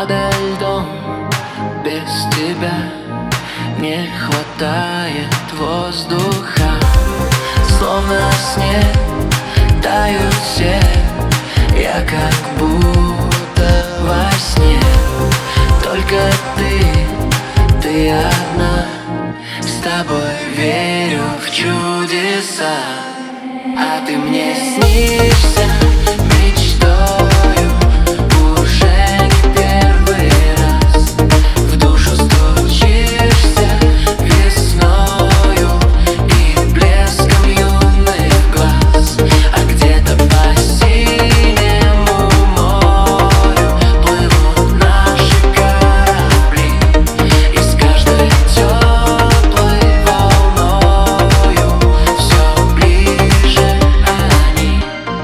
подо льдом. Без тебя не хватает воздуха. Словно во сне тают все, я как будто во сне. Только ты одна, с тобой верю в чудеса. А ты мне снишься мечтою уже не первый раз. В душу стучишься весною и блеском юных глаз. А где-то по синему морю плывут наши корабли, и с каждой теплой волною все ближе они.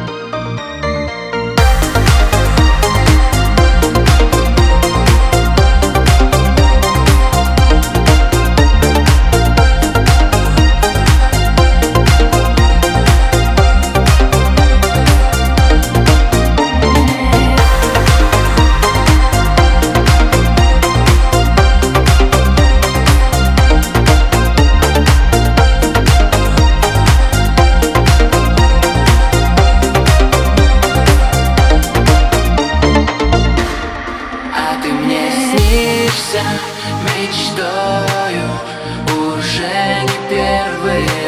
А ты мне снишься мечтою уже не первый